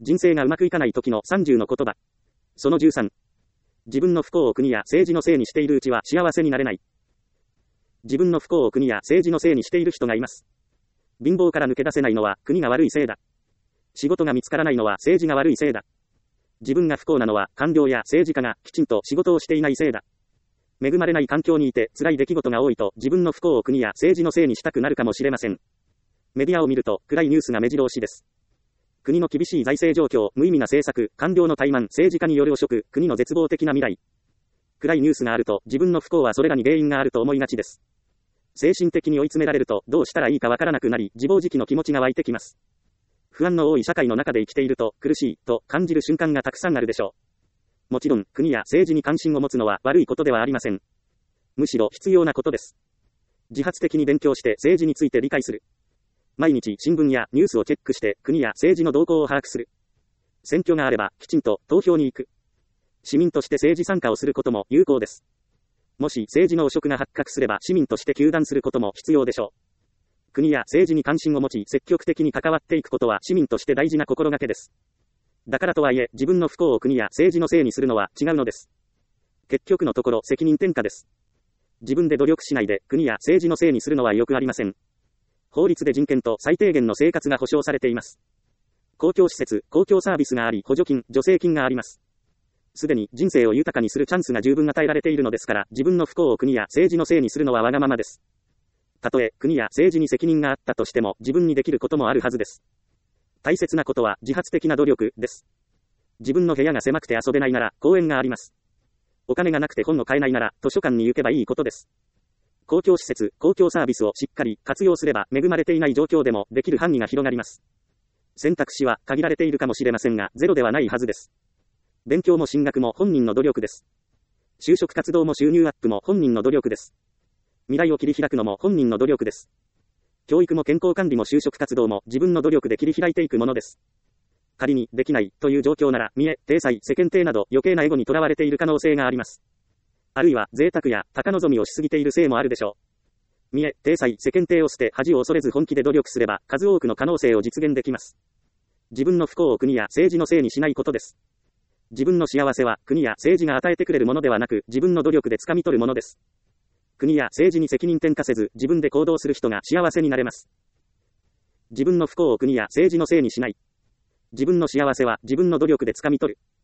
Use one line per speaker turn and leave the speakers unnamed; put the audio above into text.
人生がうまくいかない時の30の言葉。その13。自分の不幸を国や政治のせいにしているうちは幸せになれない。自分の不幸を国や政治のせいにしている人がいます。貧乏から抜け出せないのは国が悪いせいだ。仕事が見つからないのは政治が悪いせいだ。自分が不幸なのは官僚や政治家がきちんと仕事をしていないせいだ。恵まれない環境にいて辛い出来事が多いと自分の不幸を国や政治のせいにしたくなるかもしれません。メディアを見ると暗いニュースが目白押しです。国の厳しい財政状況、無意味な政策、官僚の怠慢、政治家による汚職、国の絶望的な未来。暗いニュースがあると自分の不幸はそれらに原因があると思いがちです。精神的に追い詰められるとどうしたらいいかわからなくなり自暴自棄の気持ちが湧いてきます。不安の多い社会の中で生きていると苦しいと感じる瞬間がたくさんあるでしょう。もちろん国や政治に関心を持つのは悪いことではありません。むしろ必要なことです。自発的に勉強して政治について理解する。毎日新聞やニュースをチェックして国や政治の動向を把握する。選挙があればきちんと投票に行く。市民として政治参加をすることも有効です。もし政治の汚職が発覚すれば市民として糾弾することも必要でしょう。国や政治に関心を持ち積極的に関わっていくことは市民として大事な心がけです。だからとはいえ自分の不幸を国や政治のせいにするのは違うのです。結局のところ責任転嫁です。自分で努力しないで国や政治のせいにするのはよくありません。法律で人権と最低限の生活が保障されています。公共施設、公共サービスがあり補助金、助成金があります。すでに人生を豊かにするチャンスが十分与えられているのですから自分の不幸を国や政治のせいにするのはわがままです。たとえ国や政治に責任があったとしても自分にできることもあるはずです。大切なことは自発的な努力です。自分の部屋が狭くて遊べないなら公園があります。お金がなくて本を買えないなら図書館に行けばいいことです。公共施設、公共サービスをしっかり活用すれば恵まれていない状況でもできる範囲が広がります。選択肢は限られているかもしれませんがゼロではないはずです。勉強も進学も本人の努力です。就職活動も収入アップも本人の努力です。未来を切り開くのも本人の努力です。教育も健康管理も就職活動も自分の努力で切り開いていくものです。仮にできないという状況なら見栄、体裁、世間体など余計なエゴにとらわれている可能性があります。あるいは贅沢や高望みをしすぎているせいもあるでしょう。見栄、体裁、世間体を捨て恥を恐れず本気で努力すれば数多くの可能性を実現できます。自分の不幸を国や政治のせいにしないことです。自分の幸せは国や政治が与えてくれるものではなく自分の努力で掴み取るものです。国や政治に責任転嫁せず自分で行動する人が幸せになれます。自分の不幸を国や政治のせいにしない。自分の幸せは自分の努力で掴み取る。